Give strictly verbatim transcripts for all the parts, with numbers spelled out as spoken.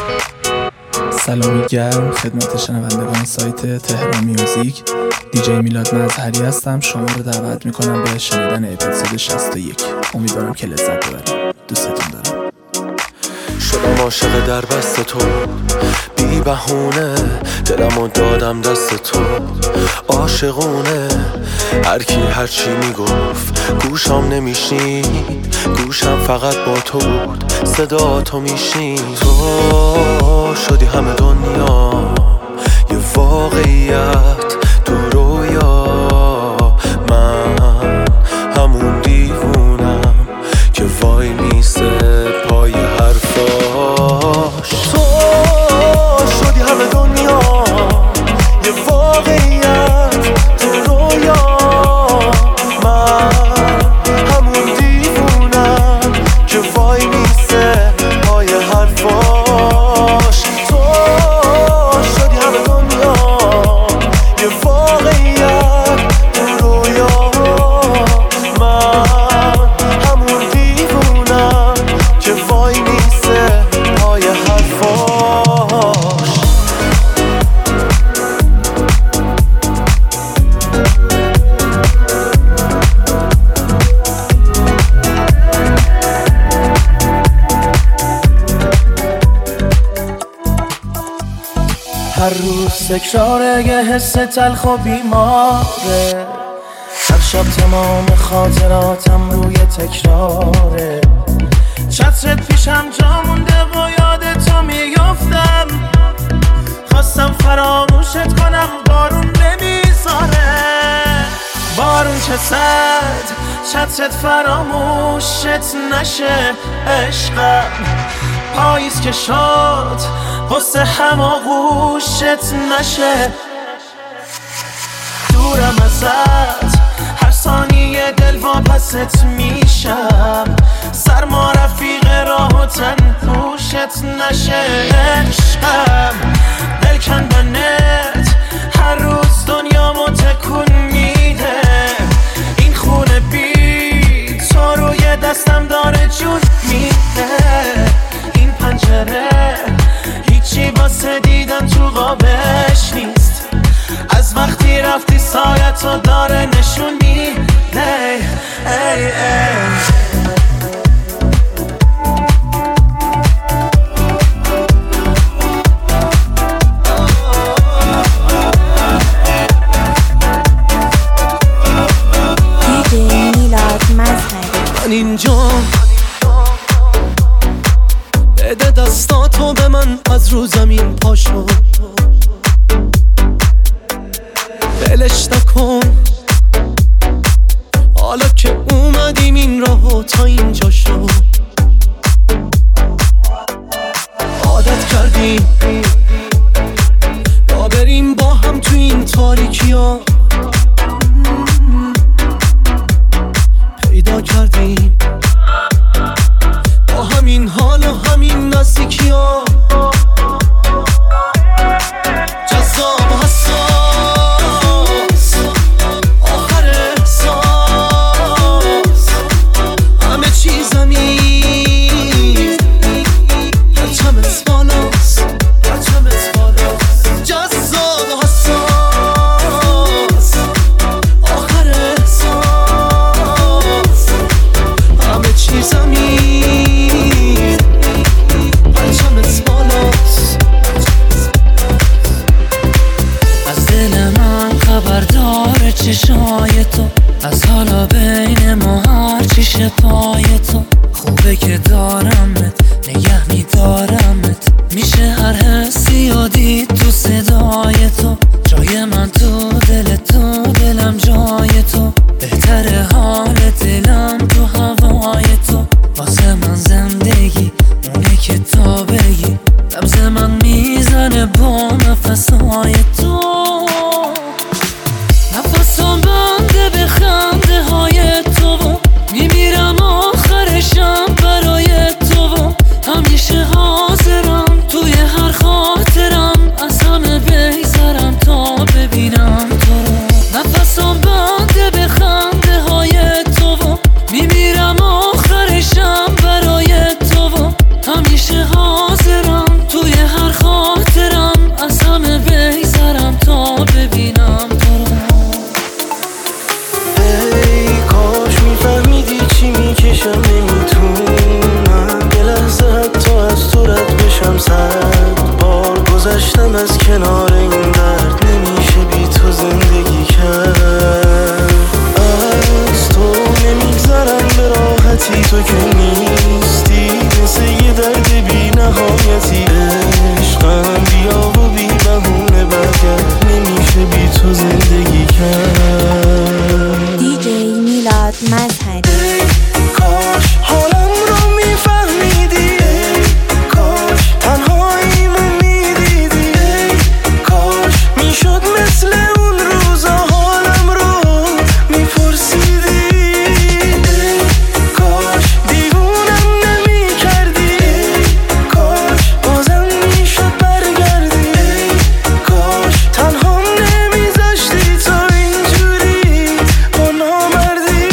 سلامی گرم خدمت شنوندگان سایت تهران میوزیک. دیجی میلاد مظهری هستم. شما رو دعوت میکنم به شنیدن اپیزود شصت و یک. امیدوارم که لذت ببرید. دوستتون دارم. شدم عاشق در بست تو، بی بهونه دلمو دادم دست تو، عاشقونه هر کی هر چی میگفت گوشم نمیشنید، گوشم فقط با تو بود، صدا تو میشنید. تو شدی همه دنیا یه واقعیت تو رویا، من همون دیوونم که وای میسته پای حرفاش. تو شدی همه دنیا یه واقعیت تو رویا، من همون دیوونم که وای میسته پای حرفاش. تو شدی همه دنیا یه واقعیت تو رویا، من همون دیوونم که وای میسته پای حرفاش. هر روز تکراره یه حس تلخ و بیماره، هر شب تمام خاطراتم روی تکراره. چترت پیشم جا مونده و یاد تو میافتم، خواستم فراموشت کنم بارون نمیذاره. بارون چه صد چترت فراموشت نشه عشقم، پاییز که شد قصه هماغوشت نشه. دورم ازت هر ثانیه دل واپست میشم، سرما رفیق راه و تنهوشت نشه عشقم. دل کندنت هر روز دنیامو تکون میده، این خونه بی تو روی دستم داره جون میده. این پنجره هیچی واسه دیدن تو قابش نیست، از وقتی رفتی سایتو داره نشون میده. ای ای دیجی میلاد مظهری. من اینجا بده دستاتو به من، از رو زمین پاشو بلش نکن. حالا که اومدیم این راهو تا اینجا شد، عادت کردیم با بریم با هم تو این تاریکی ها، پیدا کردیم با همین حال و همین نزدیکی ها، جذاب و حساس آخر احساس، همه چیزم این پرچمت بالاست، پرچمت بالاست. جذاب و حساس آخر احساس، همه چیزم این پرچمت بالاست. از دل من خبردار چشای تو، از حالا بین ما هر چیشه پای تو. خوبه که دارمت نگه میدارمت، میشه هر حسی و دید تو صدای تو. جای من تو دل تو، دلم جای تو، بهتره حال دلم تو هوای تو. واسه من زندگی اونه که تا بگی، نبض من میزنه با نفسهای تو. نفسم بنده به خنده های تو و میمیرم آخرشم برای تو و همیشه حاضرم توی هر خاطرم، از همه بیزرم تا ببینم تو رو. نفسم بنده به خنده های تو و میمیرم آخرشم برای تو و همیشه حاضرم توی صد بار گذشتم از کنار این درد، نمیشه بی تو زندگی کرد. از تو نمیگذرم به راحتی، تو که نیستی مثل یه درد بی نهایتی. عشقم بیا و بی بهونه برگرد، نمیشه بی تو زندگی کرد. دیجی میلاد مظهری. کاش حالم رو میفهمیدی، کاش تنهاییمو میدیدی، کاش میشد مثل اون روزا حالم رو میپرسیدی، کاش دیوونم نمیکردی، کاش بازم میشد برگردی، کاش تنهام نمیذاشتی تو اینجوری با نامردی.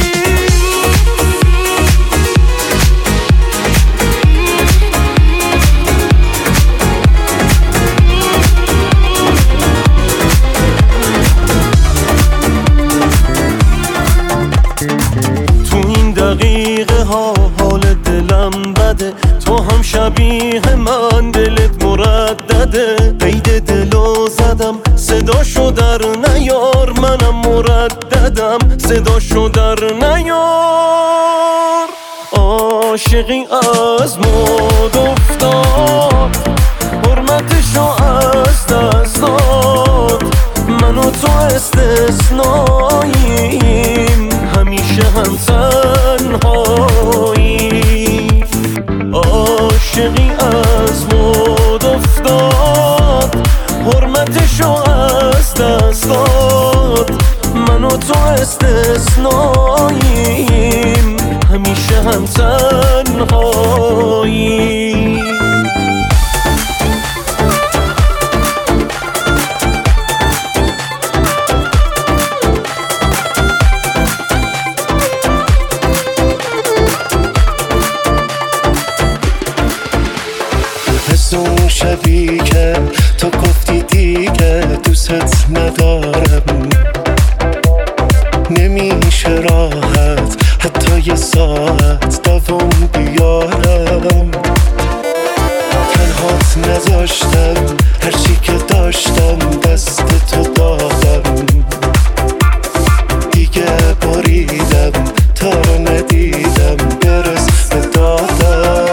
تو این دقیقه ها حال دلم بده، تو هم شبیه من دلت مردده. قید دلو زدم صداشو در نیار، منم مرددم صداشو در نیار. عاشقی از مد افتاد، حرمتشو از دست داد. من و تو استثناییم، همیشه هم تنهاییم. عاشقی از مد افتاد، حرمتشو از دست داد. من و تو استثناییم، همیشه هم تنهاییم. اون شبی که تو گفتی دیگه دوست ندارم، نمیشه راحت حتی یه ساعت دوام بیارم. تنهات نذاشتم، هرچی که داشتم دست تو دادم. دیگه بریدم تا ندیدم برس به دادم.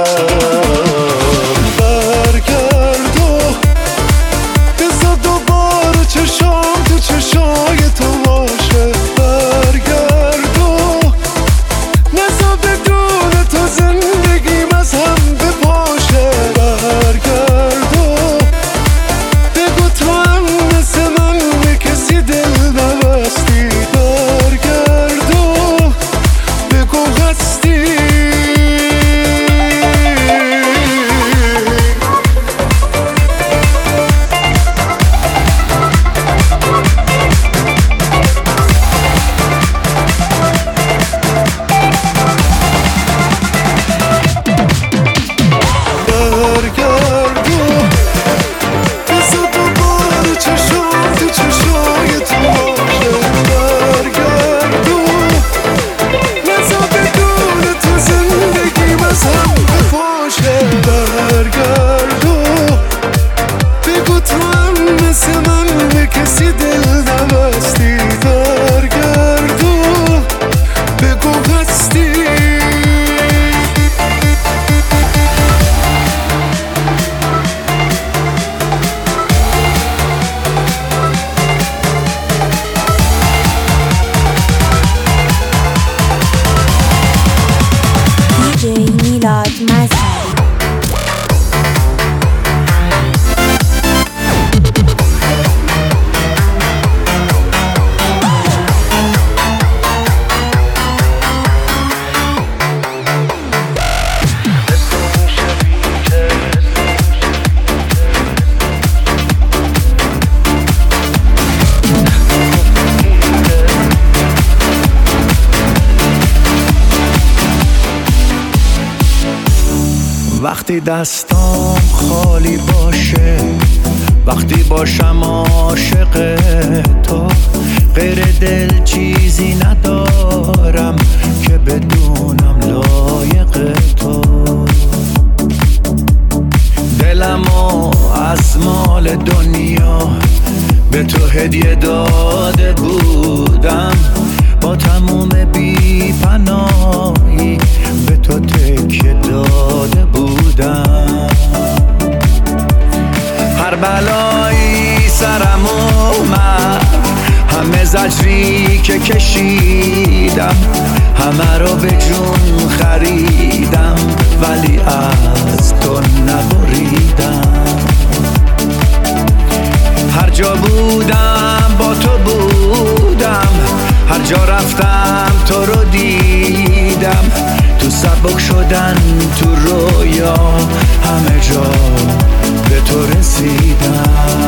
چشای تو باشه، برگرد و نزا بدون تو زندگیم از هم بپاشه. برگرد و بگو تو هم مثل من به کسی دل نبستی. برگرد و بگو هستی. وقتی دستام خالی باشه، وقتی باشم عاشق تو، غیر دل چیزی ندارم که بدونم لایق تو. دلمو از مال دنیا به تو هدیه داده بودم، با تموم بی پناهی به تو تکیه داده بودم. هر بلایی سرم اومد، همه زجری که کشیدم همه رو به جون خریدم، ولی از تو نبریدم. هر جا بودم با تو بودم، هر جا رفتم تو رو دیدم، تو سبک شدن تو رویا همه جا به تو رسیدم.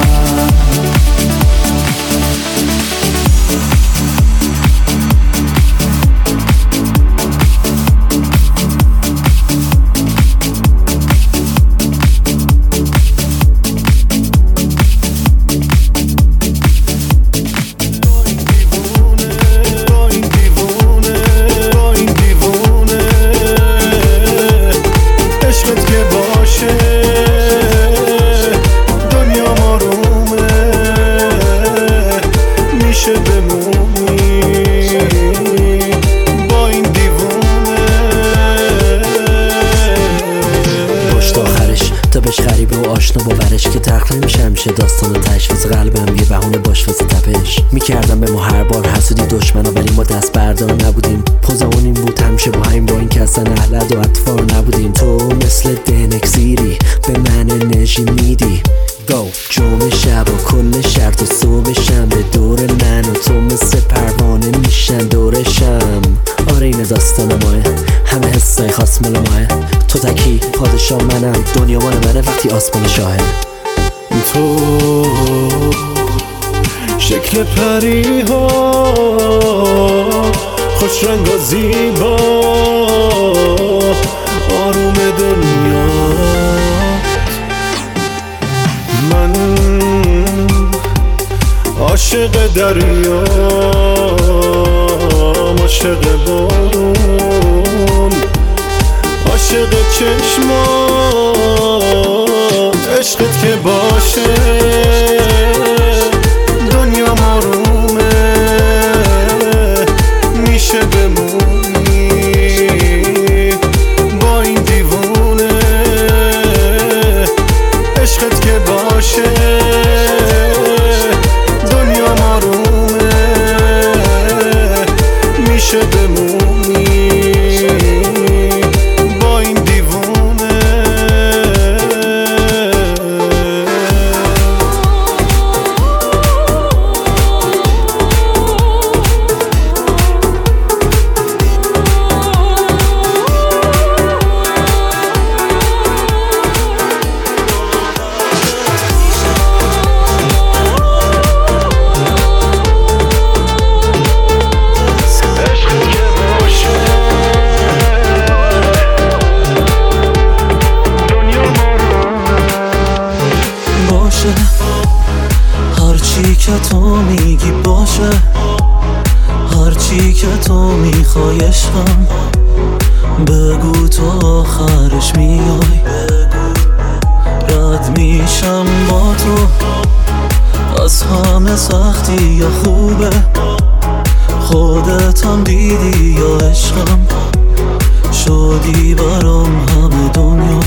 داستان تشویز قلبم یه بهونه باش واسه تپش میکردم به ما هر بار حسودی دشمنا، ولی ما دست بردار نبودیم. پوزمون این بود همیشه با همین، با این که اصلا اهلد و اطفار نبودیم. تو مثل دنکسیری به من انرژی میدی، گو جمع شب و کل شرط و صبح شنبه دور من و تو مثل پروانه میشن دورشم. آره این داستان ماه، همه حسای خاص مال ماه. تو تکی پادشاه منم، دنیا مال منه وقتی آسمان شاهه. تو شکل پری ها خوش رنگ و زیبا، آروم دنیا. من عاشق دریا، عاشق بارون، عاشق چشمات، عشقت که باشه دنیا آرومه، میشه بمونی با این دیوونه. عشقت که باشه دنیا آرومه، میشه بمونی با این دیوونه. هرچی که تو میگی باشه، هرچی که تو میخوای عشقم، بگو تو آخرش میای. رد میشم با تو از همه سختی یا خوبه، خودت هم دیدی یا عشقم، شدی برام همه دنیا.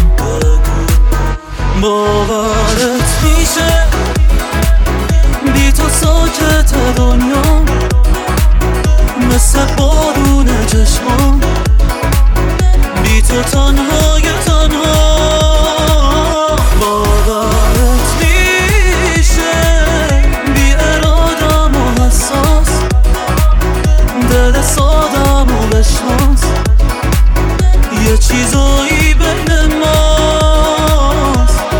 باورت میشه بی تو ساکت دنیا، مثل بارون چشمام، بی تو تنهای تنها. باورت میشه بی ارادم و حساس، دل سادم و بشناس، یه چیزایی بین ماست.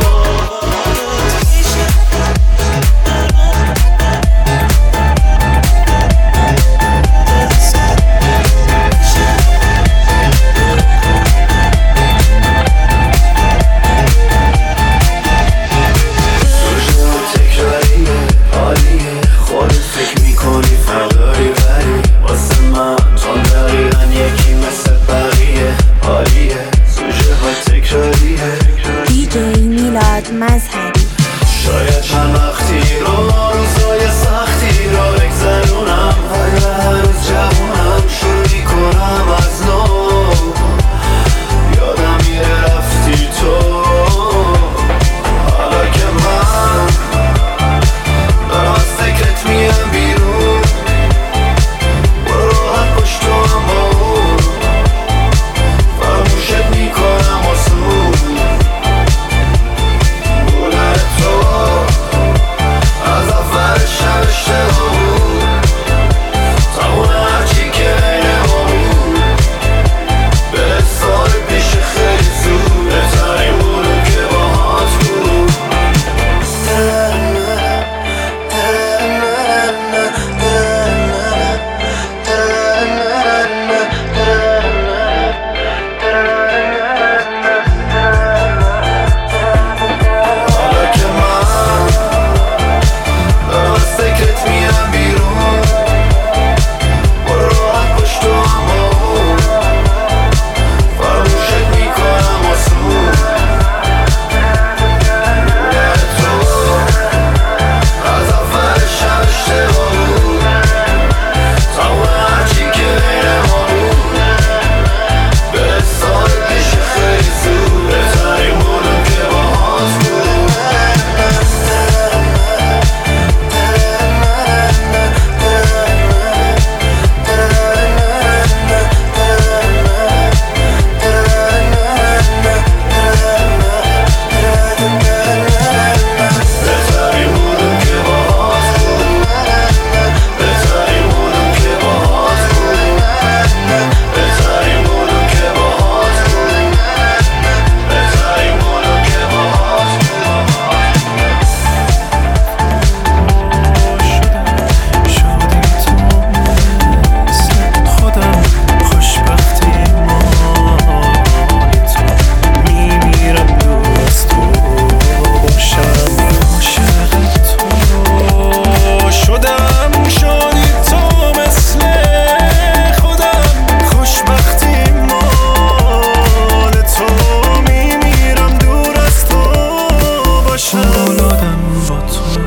میلاد مظهری. شاید چند وقتی رو روزای سختی رو بگذرونم، حالا هنوز جوونم، شروع میکنم از نو. یادم میره رفتی تو، حالا که من دارم از فکرت میام بیرون. برو راحت باش تو هم با اون، فراموشت میکنم آسون. بودن تو از اول شب اشتباه بود، تمون هرچی که بین ما بود. به سال پیش خیلی زود بهترین بودم که باهات بود. حالا که من دارم از فکرت میام بیرون. برو راحت باش تو هم با اون، فراموشت میکنم آسون. بودن تو از اول شب اشتباه بود، تمام هرچی که بین ما بود. به سال پیش خیلی زود بهترین بودم که باهات بود. بهترین بودم که باهات بود. بهترین بودم که باهات بود. بهترین بودم که باهات بود. بهترین بودم که باهات بود. شدی تو مثل خودم، خوشبختی مال تو. میمیرم دور از تو باشم، عاشق تو شدم. شدی تو مثل خودم، خوشبختی مال تو. میمیرم دور از تو باشم. اولادم با تو،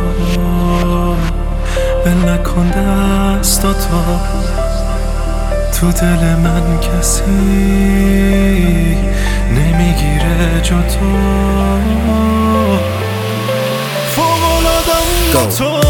ول نکن دستاتو. تو دل من کسی نمیگیره جا تو. فوق‌العاده‌ام با تو.